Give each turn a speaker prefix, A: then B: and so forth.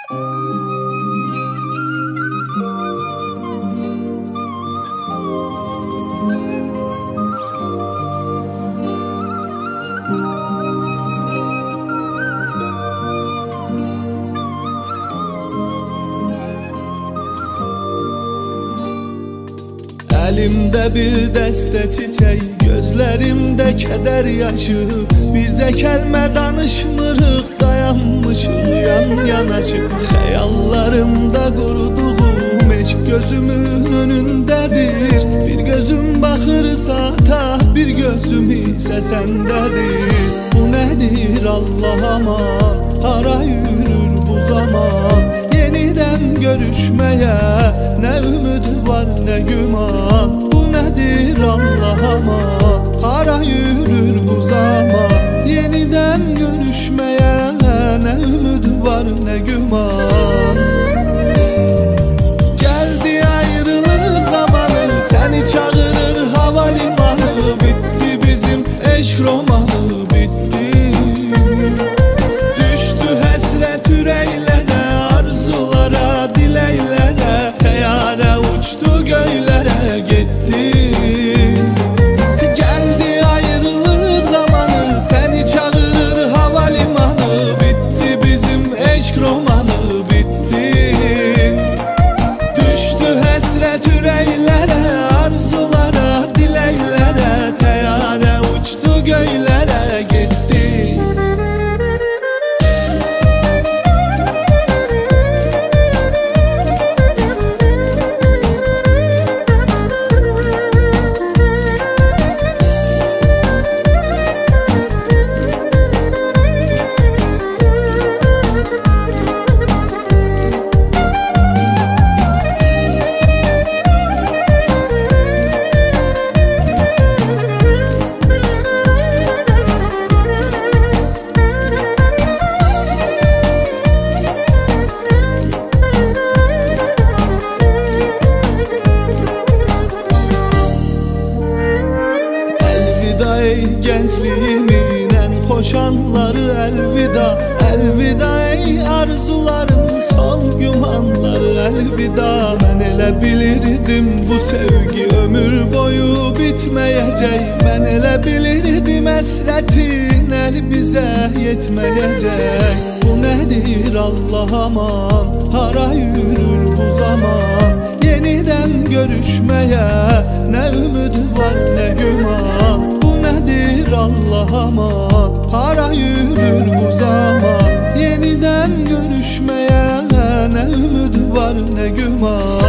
A: Elimde bir deste çiçek, gözlerimde keder yaşı. Bircə kəlmə danışmırıq, dayanmışıq yan yanaşıq. Xəyallarımda quruduğum eşq gözümün önündədir. Bir gözüm baxırsa ta, bir gözüm isə səndədir. Bu nədir Allah aman, hara yürür bu zaman? Yeniden görüşmeye ne ümid var ne güman. Bu nedir Allah aman, hara yürür bu zaman? Yeniden görüşmeye ne ümid var ne güman. Geldi ayrılık zamanı, seni çağırır havalimanı. Bitti bizim eşk romanı, bitti. Düştü həsrət ürəklərə, arzulara, diləklərə. Təyyarə uçdu göylərə, getdi. Gəldi ayrılıq zamanı, səni çağırır havalimanı. Bitti bizim eşk romanı, bitti. Düşdü həsrət ürəklərə, arzulara, diləklərə. Təyyarə uçdu göylərə, getdi. Ey gençliğimin en hoş anları, elvida. Elvida ey arzuların son gümanları, elvida. Ben elə bilirdim bu sevgi ömür boyu bitmeyecek. Ben elə bilirdim əsrətin el bizə yetmeyecek. Bu nedir Allah aman, hara yürür bu zaman? Yeniden görüşmeye ne ümid var ne güman. Nedir Allah aman, hara yürür bu zaman? Yeniden görüşmeye ne ümid var ne güman.